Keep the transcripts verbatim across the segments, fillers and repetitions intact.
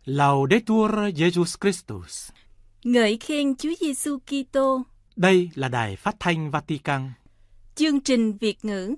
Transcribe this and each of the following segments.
Laudetur Jesus Christus. Ngợi khen Chúa Giêsu Kitô. Đây là Đài Phát thanh Vatican. Chương trình Việt ngữ.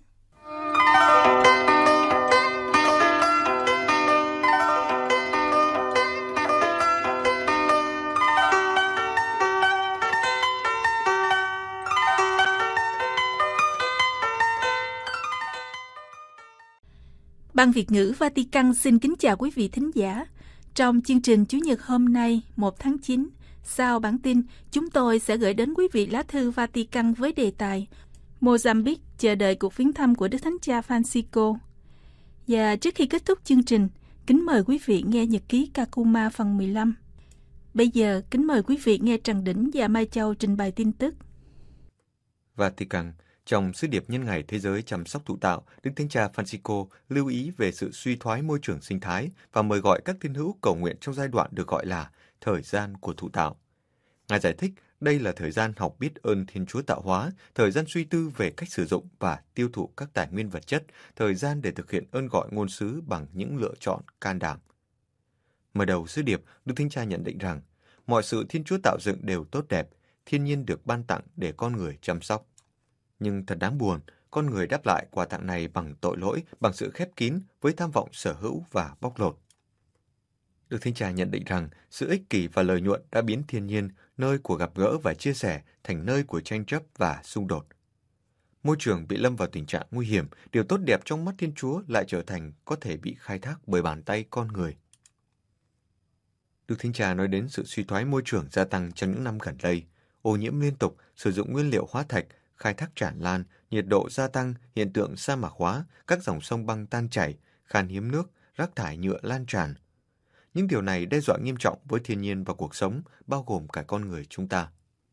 Ban Việt ngữ Vatican xin kính chào quý vị thính giả. Trong chương trình Chủ nhật hôm nay, một tháng chín, sau bản tin, chúng tôi sẽ gửi đến quý vị lá thư Vatican với đề tài Mozambique chờ đợi cuộc viếng thăm của Đức Thánh Cha Francisco. Và trước khi kết thúc chương trình, kính mời quý vị nghe nhật ký Kakuma phần mười lăm. Bây giờ, kính mời quý vị nghe Trần Đỉnh và Mai Châu trình bày tin tức. Vatican. Trong sứ điệp nhân ngày Thế giới chăm sóc thụ tạo, Đức Thánh Cha Francisco lưu ý về sự suy thoái môi trường sinh thái và mời gọi các tín hữu cầu nguyện trong giai đoạn được gọi là thời gian của thụ tạo. Ngài giải thích đây là thời gian học biết ơn Thiên Chúa tạo hóa, thời gian suy tư về cách sử dụng và tiêu thụ các tài nguyên vật chất, thời gian để thực hiện ơn gọi ngôn sứ bằng những lựa chọn can đảm. Mở đầu sứ điệp, Đức Thánh Cha nhận định rằng mọi sự Thiên Chúa tạo dựng đều tốt đẹp, thiên nhiên được ban tặng để con người chăm sóc. Nhưng thật đáng buồn, con người đáp lại quà tặng này bằng tội lỗi, bằng sự khép kín, với tham vọng sở hữu và bóc lột. Đức Thánh Cha nhận định rằng sự ích kỷ và lợi nhuận đã biến thiên nhiên, nơi của gặp gỡ và chia sẻ, thành nơi của tranh chấp và xung đột. Môi trường bị lâm vào tình trạng nguy hiểm, điều tốt đẹp trong mắt Thiên Chúa lại trở thành có thể bị khai thác bởi bàn tay con người. Đức Thánh Cha nói đến sự suy thoái môi trường gia tăng trong những năm gần đây, ô nhiễm liên tục, sử dụng nguyên liệu hóa thạch, khai thác tràn lan, nhiệt độ gia tăng, hiện tượng sa mạc hóa, các dòng sông băng tan chảy, khan hiếm nước, rác thải nhựa lan tràn. Những điều này đe dọa nghiêm trọng với thiên nhiên và cuộc sống, bao gồm cả con người chúng ta.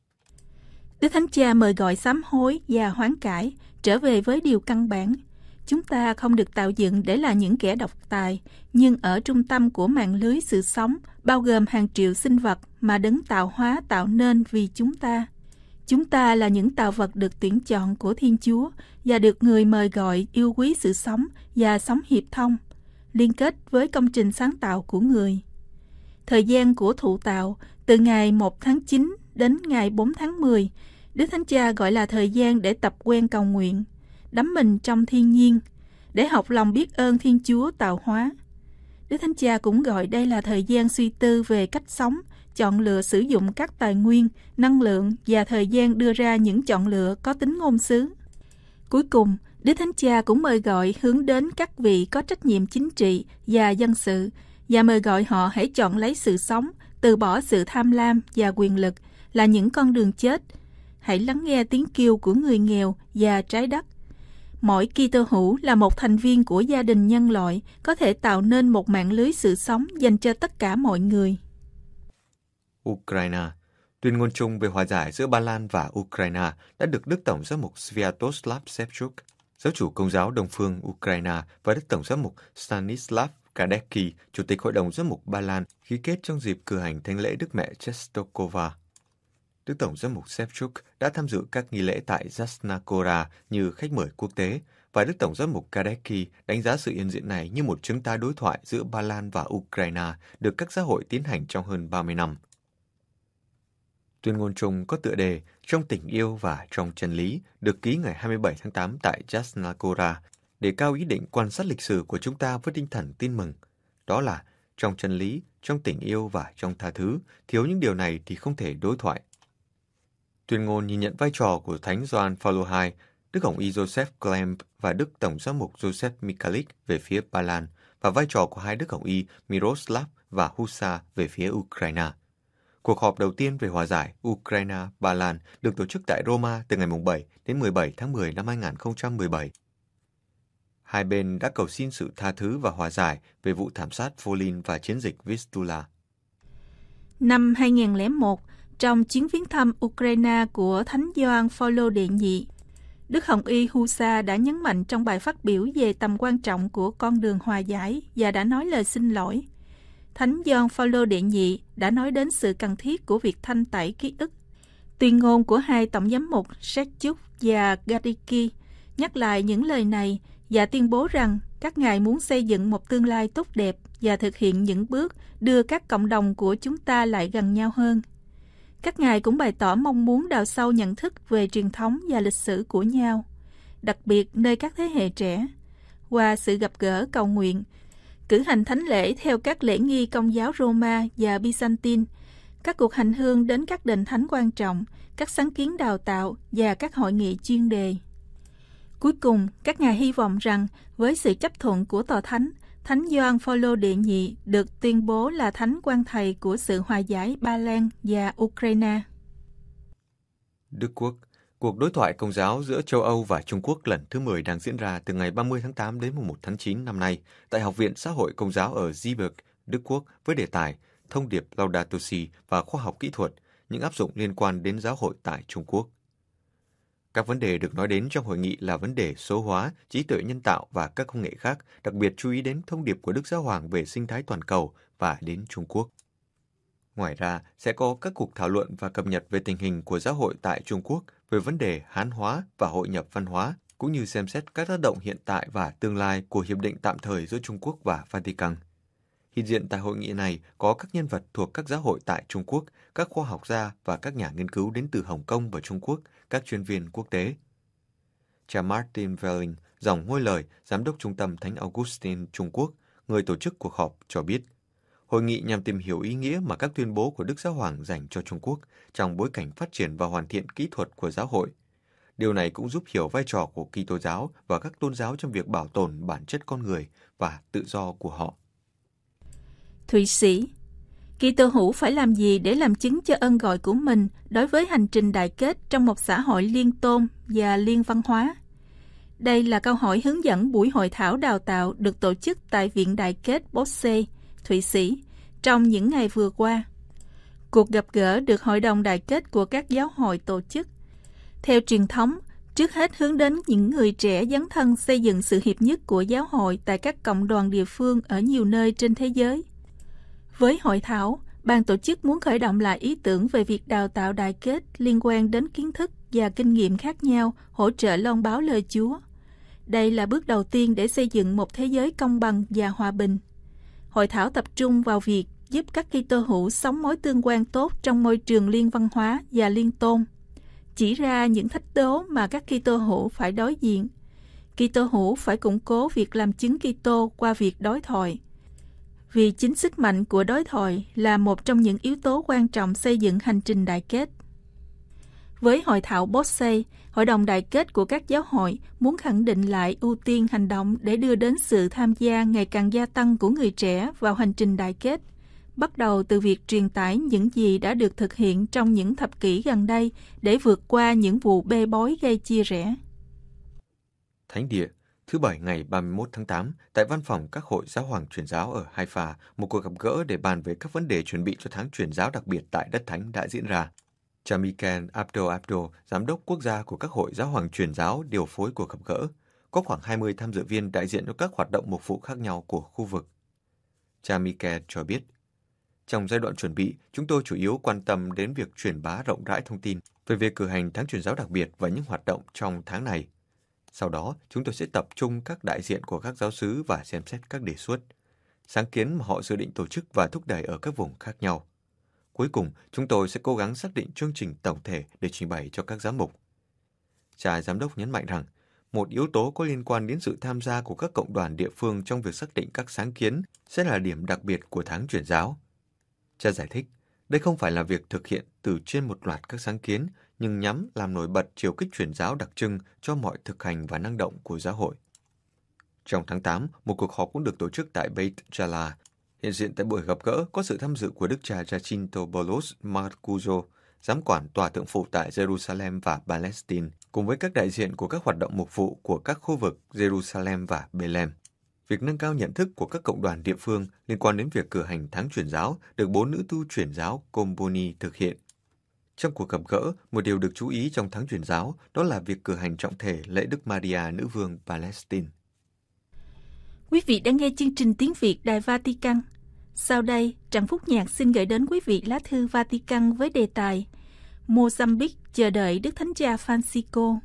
Đức Thánh Cha mời gọi sám hối và hoán cải, trở về với điều căn bản. Chúng ta không được tạo dựng để là những kẻ độc tài, nhưng ở trung tâm của mạng lưới sự sống, bao gồm hàng triệu sinh vật mà Đấng tạo hóa tạo nên vì chúng ta. Chúng ta là những tạo vật được tuyển chọn của Thiên Chúa và được người mời gọi yêu quý sự sống và sống hiệp thông, liên kết với công trình sáng tạo của người. Thời gian của thụ tạo, từ ngày một tháng chín đến ngày bốn tháng mười, Đức Thánh Cha gọi là thời gian để tập quen cầu nguyện, đắm mình trong thiên nhiên, để học lòng biết ơn Thiên Chúa tạo hóa. Đức Thánh Cha cũng gọi đây là thời gian suy tư về cách sống, chọn lựa sử dụng các tài nguyên, năng lượng và thời gian đưa ra những chọn lựa có tính ngôn sứ. Cuối cùng, Đức Thánh Cha cũng mời gọi hướng đến các vị có trách nhiệm chính trị và dân sự và mời gọi họ hãy chọn lấy sự sống, từ bỏ sự tham lam và quyền lực là những con đường chết. Hãy lắng nghe tiếng kêu của người nghèo và trái đất. Mỗi Kitô hữu là một thành viên của gia đình nhân loại, có thể tạo nên một mạng lưới sự sống dành cho tất cả mọi người. Ukraine. Tuyên ngôn chung về hòa giải giữa Ba Lan và Ukraine đã được Đức Tổng giám mục Sviatoslav Shevchuk, giáo chủ Công giáo Đông phương Ukraine, và Đức Tổng giám mục Stanislav Kadecki, chủ tịch Hội đồng giám mục Ba Lan, ký kết trong dịp cử hành thánh lễ Đức Mẹ Czestochowa. Đức Tổng giám mục Shevchuk đã tham dự các nghi lễ tại Jasna Gora như khách mời quốc tế, và Đức Tổng giám mục Kadecki đánh giá sự hiện diện này như một chứng tái đối thoại giữa Ba Lan và Ukraine được các giáo hội tiến hành trong hơn ba mươi năm. Tuyên ngôn chung có tựa đề Trong tình yêu và trong chân lý được ký ngày hai mươi bảy tháng tám tại Jasna Gora, để cao ý định quan sát lịch sử của chúng ta với tinh thần tin mừng. Đó là trong chân lý, trong tình yêu và trong tha thứ, thiếu những điều này thì không thể đối thoại. Tuyên ngôn nhìn nhận vai trò của Thánh Gioan Phaolô đệ nhị, Đức Hồng y Joseph Klemp và Đức Tổng giám mục Joseph Mikalik về phía Ba Lan, và vai trò của hai Đức Hồng y Miroslav và Husa về phía Ukraine. Cuộc họp đầu tiên về hòa giải Ukraine-Ba Lan được tổ chức tại Roma từ ngày bảy đến mười bảy tháng mười năm hai nghìn không trăm mười bảy. Hai bên đã cầu xin sự tha thứ và hòa giải về vụ thảm sát Volyn và chiến dịch Vistula. Năm hai nghìn không trăm lẻ một, trong chuyến viếng thăm Ukraine của Thánh Gioan Phaolô đệ nhị, Đức Hồng y Husa đã nhấn mạnh trong bài phát biểu về tầm quan trọng của con đường hòa giải và đã nói lời xin lỗi. Thánh Gioan Phaolô đệ nhị đã nói đến sự cần thiết của việc thanh tẩy ký ức. Tuyên ngôn của hai tổng giám mục Shevchuk và Kadecki nhắc lại những lời này và tuyên bố rằng các ngài muốn xây dựng một tương lai tốt đẹp và thực hiện những bước đưa các cộng đồng của chúng ta lại gần nhau hơn. Các ngài cũng bày tỏ mong muốn đào sâu nhận thức về truyền thống và lịch sử của nhau, đặc biệt nơi các thế hệ trẻ, qua sự gặp gỡ cầu nguyện, cử hành thánh lễ theo các lễ nghi Công giáo Roma và Byzantine, các cuộc hành hương đến các đền thánh quan trọng, các sáng kiến đào tạo và các hội nghị chuyên đề. Cuối cùng, các ngài hy vọng rằng với sự chấp thuận của Tòa Thánh, Thánh Gioan Phaolô đệ nhị được tuyên bố là Thánh quan thầy của sự hòa giải Ba Lan và Ukraine. Đức Quốc. Cuộc đối thoại công giáo giữa châu Âu và Trung Quốc lần thứ mười đang diễn ra từ ngày ba mươi tháng tám đến mùng một tháng chín năm nay tại Học viện Xã hội Công giáo ở Zweibrück, Đức Quốc với đề tài Thông điệp Laudato Si và khoa học kỹ thuật, những áp dụng liên quan đến giáo hội tại Trung Quốc. Các vấn đề được nói đến trong hội nghị là vấn đề số hóa, trí tuệ nhân tạo và các công nghệ khác, đặc biệt chú ý đến thông điệp của Đức Giáo Hoàng về sinh thái toàn cầu và đến Trung Quốc. Ngoài ra, sẽ có các cuộc thảo luận và cập nhật về tình hình của giáo hội tại Trung Quốc, về vấn đề Hán hóa và hội nhập văn hóa, cũng như xem xét các tác động hiện tại và tương lai của hiệp định tạm thời giữa Trung Quốc và Vatican. Hiện diện tại hội nghị này có các nhân vật thuộc các giáo hội tại Trung Quốc, các khoa học gia và các nhà nghiên cứu đến từ Hồng Kông và Trung Quốc, các chuyên viên quốc tế. Cha Martin Welling, dòng ngôi lời, giám đốc trung tâm Thánh Augustine Trung Quốc, người tổ chức cuộc họp cho biết, hội nghị nhằm tìm hiểu ý nghĩa mà các tuyên bố của Đức Giáo Hoàng dành cho Trung Quốc trong bối cảnh phát triển và hoàn thiện kỹ thuật của giáo hội. Điều này cũng giúp hiểu vai trò của Kitô giáo và các tôn giáo trong việc bảo tồn bản chất con người và tự do của họ. Thụy Sĩ. Kitô hữu phải làm gì để làm chứng cho ơn gọi của mình đối với hành trình đại kết trong một xã hội liên tôn và liên văn hóa? Đây là câu hỏi hướng dẫn buổi hội thảo đào tạo được tổ chức tại Viện Đại kết Bosse, Thụy Sĩ, trong những ngày vừa qua. Cuộc gặp gỡ được Hội đồng Đại kết của các giáo hội tổ chức. Theo truyền thống, trước hết hướng đến những người trẻ dấn thân xây dựng sự hiệp nhất của giáo hội tại các cộng đoàn địa phương ở nhiều nơi trên thế giới. Với hội thảo, ban tổ chức muốn khởi động lại ý tưởng về việc đào tạo đại kết liên quan đến kiến thức và kinh nghiệm khác nhau hỗ trợ loan báo lời Chúa. Đây là bước đầu tiên để xây dựng một thế giới công bằng và hòa bình. Hội thảo tập trung vào việc giúp các Kitô hữu sống mối tương quan tốt trong môi trường liên văn hóa và liên tôn, chỉ ra những thách đố mà các Kitô hữu phải đối diện. Kitô hữu phải củng cố việc làm chứng Kitô qua việc đối thoại, vì chính sức mạnh của đối thoại là một trong những yếu tố quan trọng xây dựng hành trình đại kết. Với hội thảo Bosse, Hội đồng Đại kết của các giáo hội muốn khẳng định lại ưu tiên hành động để đưa đến sự tham gia ngày càng gia tăng của người trẻ vào hành trình đại kết, bắt đầu từ việc truyền tải những gì đã được thực hiện trong những thập kỷ gần đây để vượt qua những vụ bê bối gây chia rẽ. Thánh địa, thứ Bảy ngày ba mươi mốt tháng tám, tại văn phòng các hội giáo hoàng truyền giáo ở Haifa, một cuộc gặp gỡ để bàn về các vấn đề chuẩn bị cho tháng truyền giáo đặc biệt tại đất thánh đã diễn ra. Cha Michael Abdo Abdo, giám đốc quốc gia của các hội giáo hoàng truyền giáo, điều phối cuộc gặp gỡ. Có khoảng hai mươi tham dự viên đại diện cho các hoạt động mục vụ khác nhau của khu vực. Cha Michael cho biết, trong giai đoạn chuẩn bị, chúng tôi chủ yếu quan tâm đến việc truyền bá rộng rãi thông tin về việc cử hành tháng truyền giáo đặc biệt và những hoạt động trong tháng này. Sau đó, chúng tôi sẽ tập trung các đại diện của các giáo xứ và xem xét các đề xuất, sáng kiến mà họ dự định tổ chức và thúc đẩy ở các vùng khác nhau. Cuối cùng, chúng tôi sẽ cố gắng xác định chương trình tổng thể để trình bày cho các giám mục. Cha giám đốc nhấn mạnh rằng, một yếu tố có liên quan đến sự tham gia của các cộng đoàn địa phương trong việc xác định các sáng kiến sẽ là điểm đặc biệt của tháng truyền giáo. Cha giải thích, đây không phải là việc thực hiện từ trên một loạt các sáng kiến, nhưng nhắm làm nổi bật chiều kích truyền giáo đặc trưng cho mọi thực hành và năng động của giáo hội. Trong tháng tám, một cuộc họp cũng được tổ chức tại Beit Jala. Hiện diện tại buổi gặp gỡ có sự tham dự của Đức cha Jacinto Bolos Marcuso, giám quản tòa tượng phụ tại Jerusalem và Palestine, cùng với các đại diện của các hoạt động mục vụ của các khu vực Jerusalem và Bethlehem. Việc nâng cao nhận thức của các cộng đoàn địa phương liên quan đến việc cử hành tháng truyền giáo được bốn nữ tu truyền giáo Comboni thực hiện. Trong cuộc gặp gỡ, một điều được chú ý trong tháng truyền giáo đó là việc cử hành trọng thể lễ Đức Maria Nữ vương Palestine. Quý vị đang nghe chương trình tiếng Việt Đài Vatican. Sau đây, Trần Phúc Nhạc xin gửi đến quý vị lá thư Vatican với đề tài Mozambique chờ đợi Đức Thánh Cha Francisco.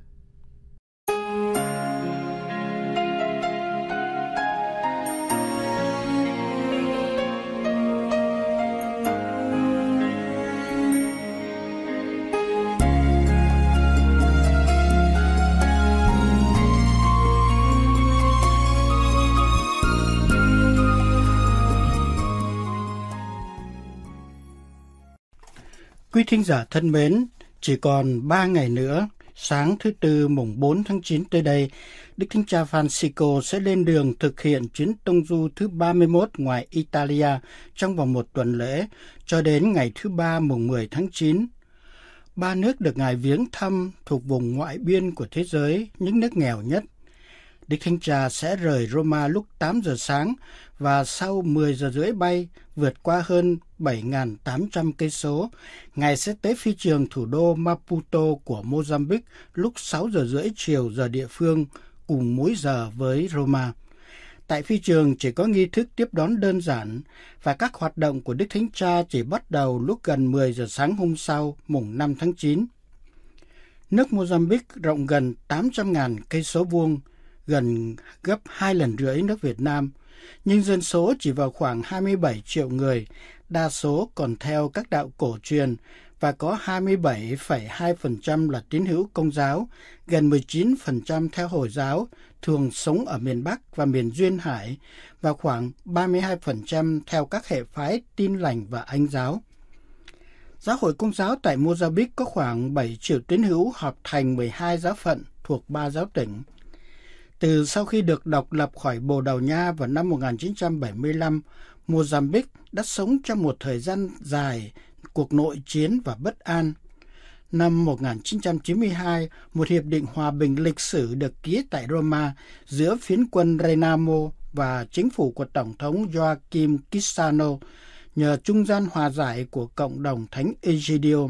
Quý thính giả thân mến, chỉ còn ba ngày nữa, sáng thứ Tư mùng bốn tháng chín tới đây, Đức Thánh Cha Francisco sẽ lên đường thực hiện chuyến tông du thứ ba mươi mốt ngoài Italia trong vòng một tuần lễ, cho đến ngày thứ Ba mùng mười tháng chín. Ba nước được Ngài viếng thăm thuộc vùng ngoại biên của thế giới, những nước nghèo nhất. Đức Thánh Cha sẽ rời Roma lúc tám giờ sáng và sau mười giờ rưỡi bay vượt qua hơn bảy nghìn tám trăm cây số, Ngài sẽ tới phi trường thủ đô Maputo của Mozambique lúc sáu giờ rưỡi chiều giờ địa phương, cùng múi giờ với Roma. Tại phi trường chỉ có nghi thức tiếp đón đơn giản và các hoạt động của Đức Thánh Cha chỉ bắt đầu lúc gần mười giờ sáng hôm sau, mùng năm tháng chín. Nước Mozambique rộng gần tám trăm nghìn cây số vuông, gần gấp hai lần rưỡi nước Việt Nam, nhưng dân số chỉ vào khoảng hai mươi bảy triệu người, đa số còn theo các đạo cổ truyền và có hai mươi bảy phẩy hai phần trăm là tín hữu Công giáo, gần mười chín phần trăm theo Hồi giáo, thường sống ở miền Bắc và miền Duyên Hải, và khoảng ba mươi hai phần trăm theo các hệ phái Tin Lành và Anh giáo. Giáo hội Công giáo tại Mozambique có khoảng bảy triệu tín hữu họp thành mười hai giáo phận thuộc ba giáo tỉnh. Từ sau khi được độc lập khỏi Bồ Đào Nha vào năm một nghìn chín trăm bảy mươi lăm, Mozambique đã sống trong một thời gian dài cuộc nội chiến và bất an. Năm một nghìn chín trăm chín mươi hai, một hiệp định hòa bình lịch sử được ký tại Roma giữa phiến quân Renamo và chính phủ của Tổng thống Joaquim Chissano nhờ trung gian hòa giải của cộng đồng Thánh Egidio.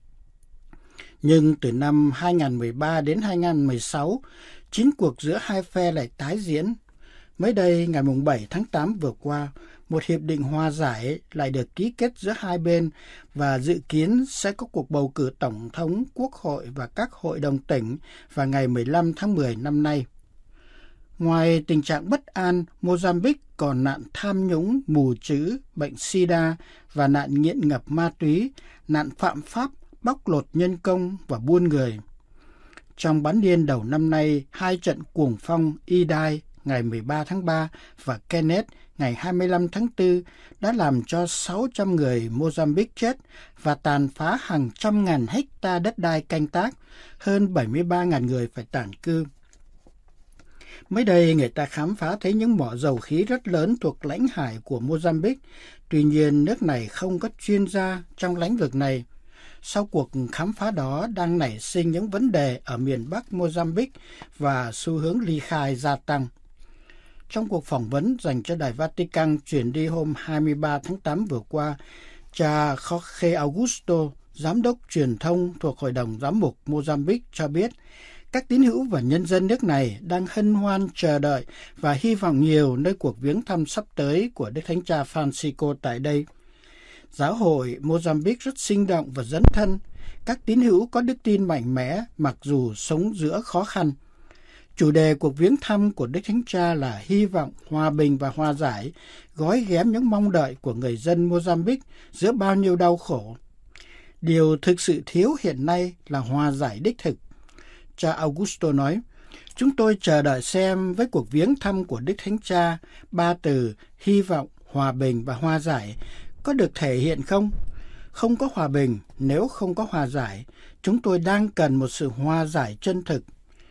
Nhưng từ năm hai nghìn không trăm mười ba đến hai nghìn không trăm mười sáu, chiến cuộc giữa hai phe lại tái diễn. Mới đây, ngày bảy tháng tám vừa qua, một hiệp định hòa giải lại được ký kết giữa hai bên và dự kiến sẽ có cuộc bầu cử tổng thống, quốc hội và các hội đồng tỉnh vào ngày mười lăm tháng mười năm nay. Ngoài tình trạng bất an, Mozambique còn nạn tham nhũng, mù chữ, bệnh sida và nạn nghiện ngập ma túy, nạn phạm pháp, bóc lột nhân công và buôn người. Trong bán niên đầu năm nay, hai trận cuồng phong Idai ngày mười ba tháng ba và Kenneth ngày hai mươi lăm tháng tư đã làm cho sáu trăm người Mozambique chết và tàn phá hàng trăm ngàn hecta đất đai canh tác, hơn bảy mươi ba nghìn người phải tản cư. Mới đây, người ta khám phá thấy những mỏ dầu khí rất lớn thuộc lãnh hải của Mozambique. Tuy nhiên, nước này không có chuyên gia trong lĩnh vực này. Sau cuộc khám phá đó đang nảy sinh những vấn đề ở miền Bắc Mozambique và xu hướng ly khai gia tăng. Trong cuộc phỏng vấn dành cho Đài Vatican chuyển đi hôm hai mươi ba tháng tám vừa qua, cha Jorge Augusto, giám đốc truyền thông thuộc Hội đồng Giám mục Mozambique cho biết, các tín hữu và nhân dân nước này đang hân hoan chờ đợi và hy vọng nhiều nơi cuộc viếng thăm sắp tới của Đức Thánh Cha Francisco tại đây. Giáo hội Mozambique rất sinh động và dấn thân. Các tín hữu có đức tin mạnh mẽ mặc dù sống giữa khó khăn. Chủ đề cuộc viếng thăm của Đức Thánh Cha là hy vọng, hòa bình và hòa giải, gói ghém những mong đợi của người dân Mozambique giữa bao nhiêu đau khổ. Điều thực sự thiếu hiện nay là hòa giải đích thực. Cha Augusto nói, chúng tôi chờ đợi xem với cuộc viếng thăm của Đức Thánh Cha, ba từ hy vọng, hòa bình và hòa giải có được thể hiện không? Không có hòa bình nếu không có hòa giải. Chúng tôi đang cần một sự hòa giải chân thực.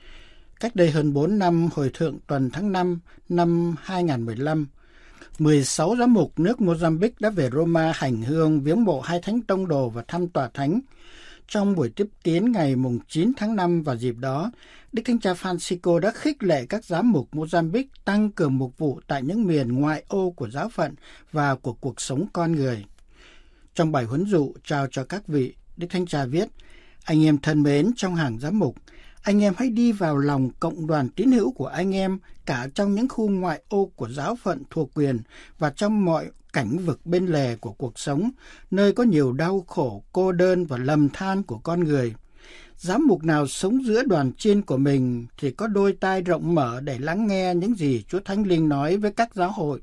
Cách đây hơn bốn năm, hồi thượng tuần tháng năm năm hai nghìn không trăm mười lăm, mười sáu giám mục nước Mozambique đã về Roma hành hương viếng mộ hai thánh tông đồ và thăm tòa thánh. Trong buổi tiếp kiến ngày chín tháng năm vào dịp đó, Đức Thánh Cha Francisco đã khích lệ các giám mục Mozambique tăng cường mục vụ tại những miền ngoại ô của giáo phận và của cuộc sống con người. Trong bài huấn dụ trao cho các vị, Đức Thánh Cha viết, anh em thân mến trong hàng giám mục, anh em hãy đi vào lòng cộng đoàn tín hữu của anh em cả trong những khu ngoại ô của giáo phận thuộc quyền và trong mọi cảnh vực bên lề của cuộc sống, nơi có nhiều đau khổ, cô đơn và lầm than của con người. Giám mục nào sống giữa đoàn chiên của mình thì có đôi tai rộng mở để lắng nghe những gì Chúa Thánh Linh nói với các giáo hội.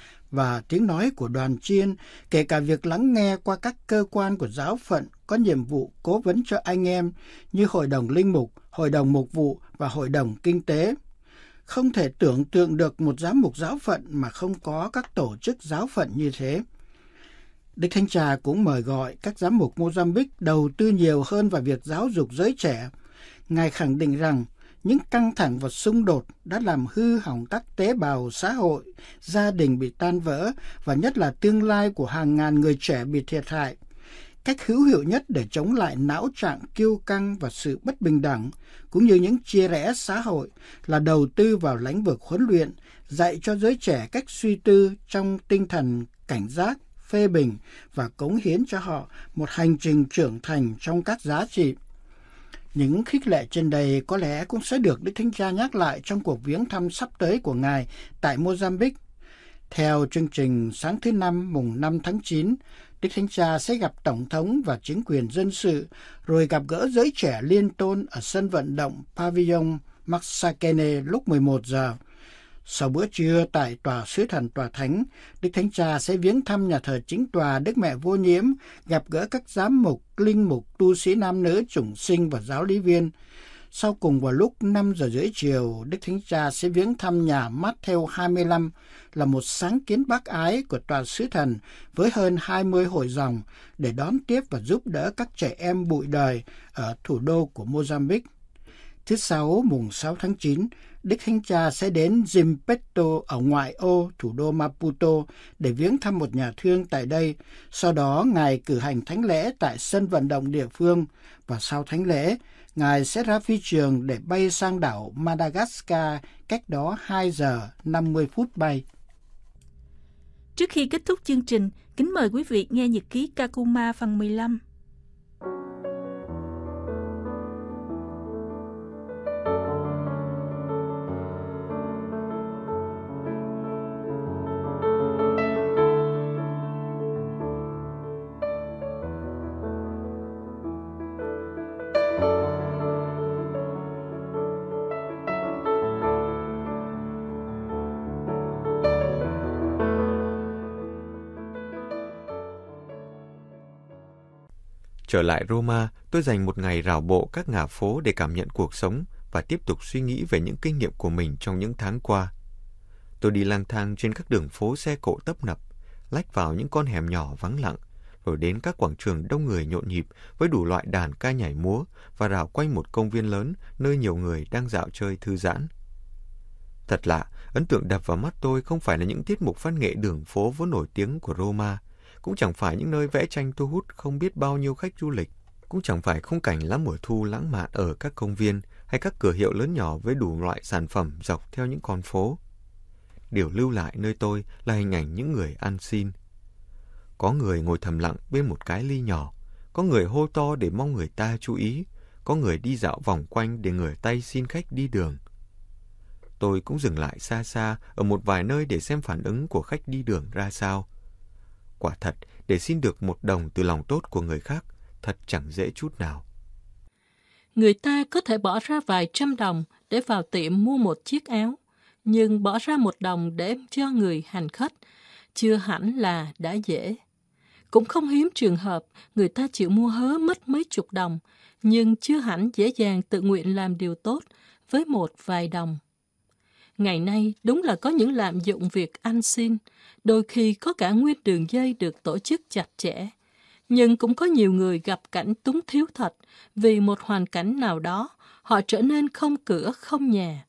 Và tiếng nói của đoàn chiên, kể cả việc lắng nghe qua các cơ quan của giáo phận, có nhiệm vụ cố vấn cho anh em như Hội đồng Linh mục, Hội đồng Mục vụ và Hội đồng Kinh tế. Không thể tưởng tượng được một giám mục giáo phận mà không có các tổ chức giáo phận như thế. Đức Thánh Cha cũng mời gọi các giám mục Mozambique đầu tư nhiều hơn vào việc giáo dục giới trẻ. Ngài khẳng định rằng những căng thẳng và xung đột đã làm hư hỏng các tế bào xã hội, gia đình bị tan vỡ và nhất là tương lai của hàng ngàn người trẻ bị thiệt hại. Cách hữu hiệu nhất để chống lại não trạng kiêu căng và sự bất bình đẳng, cũng như những chia rẽ xã hội, là đầu tư vào lĩnh vực huấn luyện, dạy cho giới trẻ cách suy tư trong tinh thần cảnh giác, phê bình và cống hiến cho họ một hành trình trưởng thành trong các giá trị. Những khích lệ trên đây có lẽ cũng sẽ được Đức Thánh Cha nhắc lại trong cuộc viếng thăm sắp tới của Ngài tại Mozambique. Theo chương trình sáng thứ Năm mùng năm tháng chín, Đức Thánh Cha sẽ gặp Tổng thống và chính quyền dân sự, rồi gặp gỡ giới trẻ liên tôn ở sân vận động Pavilion Matsakene lúc mười một giờ. Sau bữa trưa tại Tòa Sứ Thần Tòa Thánh, Đức Thánh Cha sẽ viếng thăm nhà thờ Chính Tòa Đức Mẹ Vô Nhiễm, gặp gỡ các giám mục, linh mục, tu sĩ nam nữ, chủng sinh và giáo lý viên. Sau cùng vào lúc năm giờ rưỡi chiều, Đức Thánh Cha sẽ viếng thăm nhà Matthew hai mươi lăm, là một sáng kiến bác ái của Tòa Sứ Thần với hơn hai mươi hội dòng để đón tiếp và giúp đỡ các trẻ em bụi đời ở thủ đô của Mozambique. Thứ Sáu, mùng sáu tháng chín, Đức Thánh Cha sẽ đến Zimpeto ở ngoại ô thủ đô Maputo để viếng thăm một nhà thương tại đây. Sau đó, Ngài cử hành thánh lễ tại sân vận động địa phương và sau thánh lễ, Ngài sẽ ra phi trường để bay sang đảo Madagascar, cách đó hai giờ năm mươi phút bay. Trước khi kết thúc chương trình, kính mời quý vị nghe nhật ký Kakuma phần mười lăm. Trở lại Roma, tôi dành một ngày rảo bộ các ngả phố để cảm nhận cuộc sống và tiếp tục suy nghĩ về những kinh nghiệm của mình trong những tháng qua. Tôi đi lang thang trên các đường phố xe cộ tấp nập, lách vào những con hẻm nhỏ vắng lặng, rồi đến các quảng trường đông người nhộn nhịp với đủ loại đàn ca nhảy múa và rảo quanh một công viên lớn nơi nhiều người đang dạo chơi thư giãn. Thật lạ, ấn tượng đập vào mắt tôi không phải là những tiết mục văn nghệ đường phố vốn nổi tiếng của Roma, cũng chẳng phải những nơi vẽ tranh thu hút không biết bao nhiêu khách du lịch, cũng chẳng phải khung cảnh lá mùa thu lãng mạn ở các công viên hay các cửa hiệu lớn nhỏ với đủ loại sản phẩm dọc theo những con phố. Điều lưu lại nơi tôi là hình ảnh những người ăn xin. Có người ngồi thầm lặng bên một cái ly nhỏ, có người hô to để mong người ta chú ý, có người đi dạo vòng quanh để ngửa tay xin khách đi đường. Tôi cũng dừng lại xa xa ở một vài nơi để xem phản ứng của khách đi đường ra sao. Quả thật, để xin được một đồng từ lòng tốt của người khác, thật chẳng dễ chút nào. Người ta có thể bỏ ra vài trăm đồng để vào tiệm mua một chiếc áo, nhưng bỏ ra một đồng để cho người hành khách, chưa hẳn là đã dễ. Cũng không hiếm trường hợp người ta chịu mua hớ mất mấy chục đồng, nhưng chưa hẳn dễ dàng tự nguyện làm điều tốt với một vài đồng. Ngày nay đúng là có những lạm dụng việc ăn xin, đôi khi có cả nguyên đường dây được tổ chức chặt chẽ. Nhưng cũng có nhiều người gặp cảnh túng thiếu thật, vì một hoàn cảnh nào đó, họ trở nên không cửa không nhà.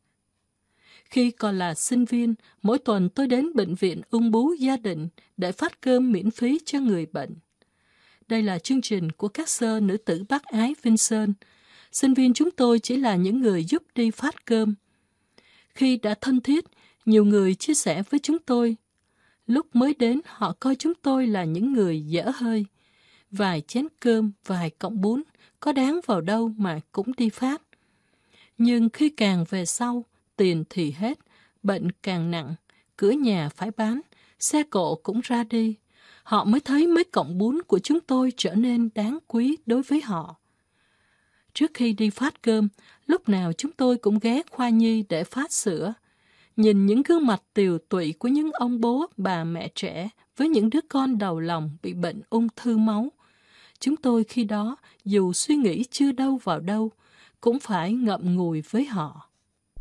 Khi còn là sinh viên, mỗi tuần tôi đến bệnh viện ung bướu gia đình để phát cơm miễn phí cho người bệnh. Đây là chương trình của các sơ nữ tử bác ái Vinh Sơn. Sinh viên chúng tôi chỉ là những người giúp đi phát cơm. Khi đã thân thiết, nhiều người chia sẻ với chúng tôi. Lúc mới đến, họ coi chúng tôi là những người dở hơi. Vài chén cơm, vài cọng bún, có đáng vào đâu mà cũng đi phát. Nhưng khi càng về sau, tiền thì hết, bệnh càng nặng, cửa nhà phải bán, xe cộ cũng ra đi. Họ mới thấy mấy cọng bún của chúng tôi trở nên đáng quý đối với họ. Trước khi đi phát cơm, lúc nào chúng tôi cũng ghé khoa nhi để phát sữa. Nhìn những gương mặt tiều tụy của những ông bố, bà mẹ trẻ với những đứa con đầu lòng bị bệnh ung thư máu. Chúng tôi khi đó, dù suy nghĩ chưa đâu vào đâu, cũng phải ngậm ngùi với họ.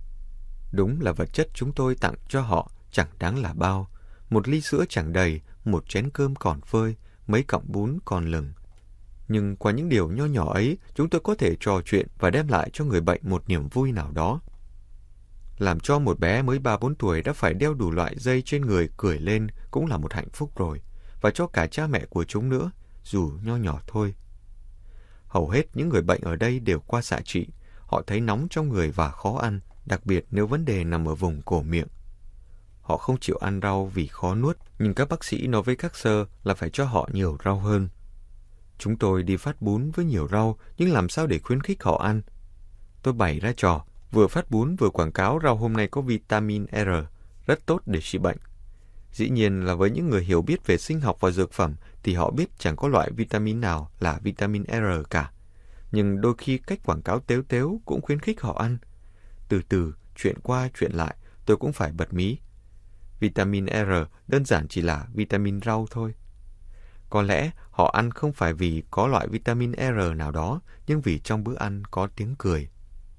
Đúng là vật chất chúng tôi tặng cho họ chẳng đáng là bao. Một ly sữa chẳng đầy, một chén cơm còn phơi, mấy cọng bún còn lửng. Nhưng qua những điều nho nhỏ ấy, chúng tôi có thể trò chuyện và đem lại cho người bệnh một niềm vui nào đó. Làm cho một bé mới ba bốn tuổi đã phải đeo đủ loại dây trên người cười lên cũng là một hạnh phúc rồi, và cho cả cha mẹ của chúng nữa, dù nho nhỏ thôi. Hầu hết những người bệnh ở đây đều qua xạ trị, họ thấy nóng trong người và khó ăn, đặc biệt nếu vấn đề nằm ở vùng cổ miệng. Họ không chịu ăn rau vì khó nuốt, nhưng các bác sĩ nói với các sơ là phải cho họ nhiều rau hơn. Chúng tôi đi phát bún với nhiều rau, nhưng làm sao để khuyến khích họ ăn? Tôi bày ra trò, vừa phát bún vừa quảng cáo rau hôm nay có vitamin R, rất tốt để trị bệnh. Dĩ nhiên là với những người hiểu biết về sinh học và dược phẩm thì họ biết chẳng có loại vitamin nào là vitamin R cả. Nhưng đôi khi cách quảng cáo tếu tếu cũng khuyến khích họ ăn. Từ từ, chuyện qua chuyện lại, tôi cũng phải bật mí. Vitamin R đơn giản chỉ là vitamin rau thôi. Có lẽ họ ăn không phải vì có loại vitamin R nào đó, nhưng vì trong bữa ăn có tiếng cười.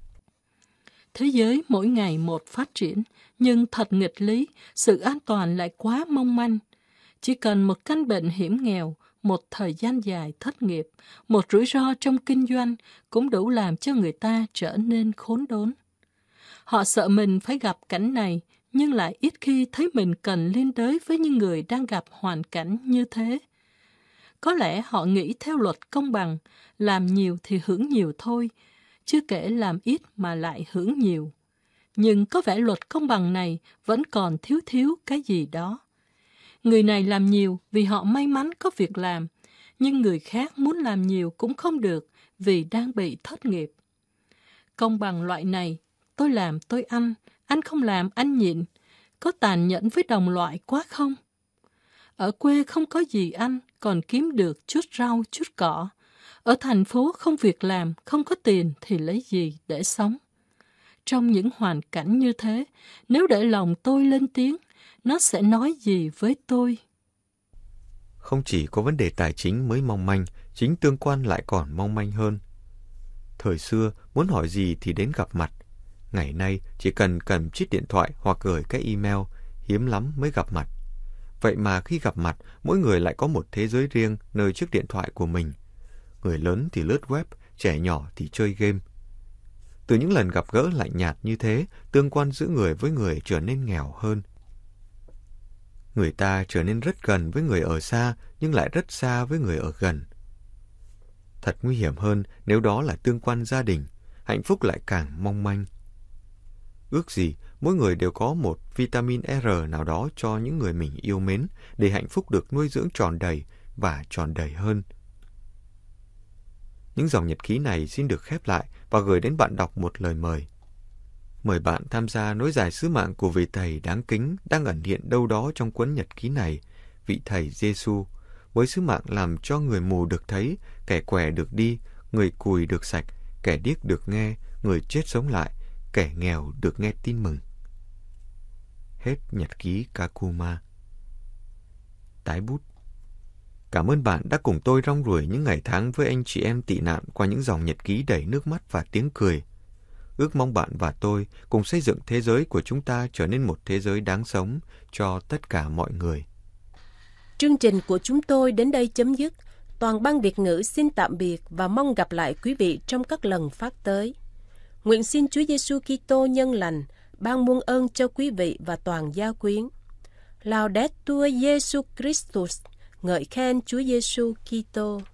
Thế giới mỗi ngày một phát triển, nhưng thật nghịch lý, sự an toàn lại quá mong manh. Chỉ cần một căn bệnh hiểm nghèo, một thời gian dài thất nghiệp, một rủi ro trong kinh doanh cũng đủ làm cho người ta trở nên khốn đốn. Họ sợ mình phải gặp cảnh này, nhưng lại ít khi thấy mình cần liên đới với những người đang gặp hoàn cảnh như thế. Có lẽ họ nghĩ theo luật công bằng, làm nhiều thì hưởng nhiều thôi, chưa kể làm ít mà lại hưởng nhiều. Nhưng có vẻ luật công bằng này vẫn còn thiếu thiếu cái gì đó. Người này làm nhiều vì họ may mắn có việc làm, nhưng người khác muốn làm nhiều cũng không được vì đang bị thất nghiệp. Công bằng loại này, tôi làm tôi ăn, anh không làm anh nhịn, có tàn nhẫn với đồng loại quá không? Ở quê không có gì ăn, còn kiếm được chút rau, chút cỏ. Ở thành phố không việc làm, không có tiền thì lấy gì để sống? Trong những hoàn cảnh như thế, nếu để lòng tôi lên tiếng, nó sẽ nói gì với tôi? Không chỉ có vấn đề tài chính mới mong manh, chính tương quan lại còn mong manh hơn. Thời xưa, muốn hỏi gì thì đến gặp mặt. Ngày nay, chỉ cần cầm chiếc điện thoại hoặc gửi cái email, hiếm lắm mới gặp mặt. Vậy mà khi gặp mặt, mỗi người lại có một thế giới riêng nơi chiếc điện thoại của mình. Người lớn thì lướt web, trẻ nhỏ thì chơi game. Từ những lần gặp gỡ lạnh nhạt như thế, tương quan giữa người với người trở nên nghèo hơn. Người ta trở nên rất gần với người ở xa, nhưng lại rất xa với người ở gần. Thật nguy hiểm hơn nếu đó là tương quan gia đình, hạnh phúc lại càng mong manh. Ước gì mỗi người đều có một vitamin R nào đó cho những người mình yêu mến để hạnh phúc được nuôi dưỡng tròn đầy và tròn đầy hơn. Những dòng nhật ký này xin được khép lại và gửi đến bạn đọc một lời mời. Mời bạn tham gia nối dài sứ mạng của vị thầy đáng kính đang ẩn hiện đâu đó trong cuốn nhật ký này, vị thầy Giêsu, với sứ mạng làm cho người mù được thấy, kẻ què được đi, người cùi được sạch, kẻ điếc được nghe, người chết sống lại, kẻ nghèo được nghe tin mừng. Hết nhật ký Kakuma. Tái bút. Cảm ơn bạn đã cùng tôi rong ruổi những ngày tháng với anh chị em tị nạn qua những dòng nhật ký đầy nước mắt và tiếng cười. Ước mong bạn và tôi cùng xây dựng thế giới của chúng ta trở nên một thế giới đáng sống cho tất cả mọi người. Chương trình của chúng tôi đến đây chấm dứt. Toàn ban Việt ngữ xin tạm biệt và mong gặp lại quý vị trong các lần phát tới. Nguyện xin Chúa Giêsu Kitô nhân lành ban muôn ơn cho quý vị và toàn gia quyến. Laudetur Jesus Christus, ngợi khen Chúa Giêsu Kitô.